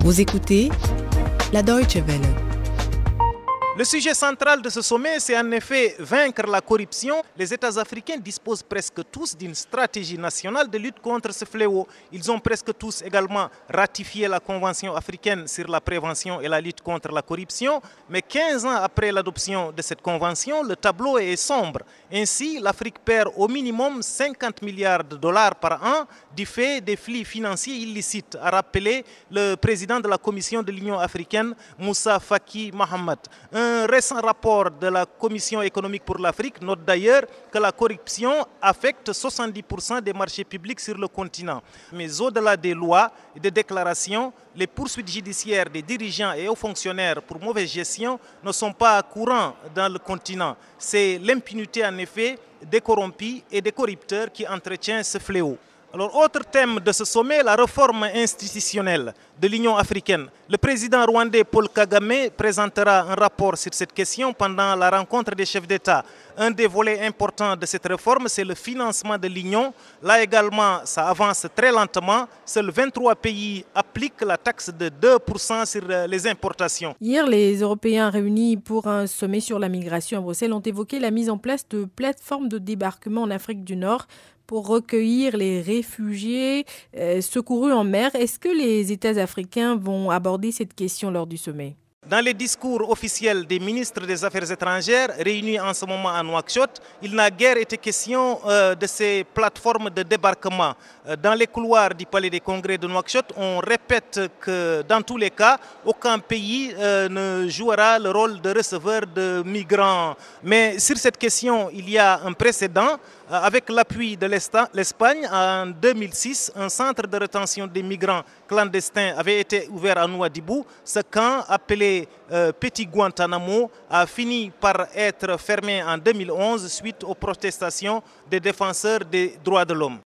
Vous écoutez la Deutsche Welle. Le sujet central de ce sommet, c'est en effet vaincre la corruption. Les États africains disposent presque tous d'une stratégie nationale de lutte contre ce fléau. Ils ont presque tous également ratifié la Convention africaine sur la prévention et la lutte contre la corruption. Mais 15 ans après l'adoption de cette convention, le tableau est sombre. Ainsi, l'Afrique perd au minimum 50 milliards de dollars par an du fait des flux financiers illicites, a rappelé le président de la Commission de l'Union africaine, Moussa Faki Mahamat. Un récent rapport de la Commission économique pour l'Afrique note d'ailleurs que la corruption affecte 70% des marchés publics sur le continent. Mais au-delà des lois et des déclarations, les poursuites judiciaires des dirigeants et hauts fonctionnaires pour mauvaise gestion ne sont pas courants dans le continent. C'est l'impunité en effet des corrompus et des corrupteurs qui entretient ce fléau. Alors, autre thème de ce sommet, la réforme institutionnelle de l'Union africaine. Le président rwandais Paul Kagame présentera un rapport sur cette question pendant la rencontre des chefs d'État. Un des volets importants de cette réforme, c'est le financement de l'Union. Là également, ça avance très lentement. Seuls 23 pays appliquent la taxe de 2% sur les importations. Hier, les Européens réunis pour un sommet sur la migration à Bruxelles ont évoqué la mise en place de plateformes de débarquement en Afrique du Nord pour recueillir les réfugiés secourus en mer. Est-ce que les États africains vont aborder cette question lors du sommet ? Dans les discours officiels des ministres des Affaires étrangères réunis en ce moment à Nouakchott, il n'a guère été question de ces plateformes de débarquement. Dans les couloirs du Palais des Congrès de Nouakchott, on répète que dans tous les cas, aucun pays ne jouera le rôle de receveur de migrants. Mais sur cette question, il y a un précédent. Avec l'appui de l'Espagne, en 2006, un centre de rétention des migrants clandestins avait été ouvert à Nouadhibou. Ce camp, appelé Petit Guantanamo, a fini par être fermé en 2011 suite aux protestations des défenseurs des droits de l'homme.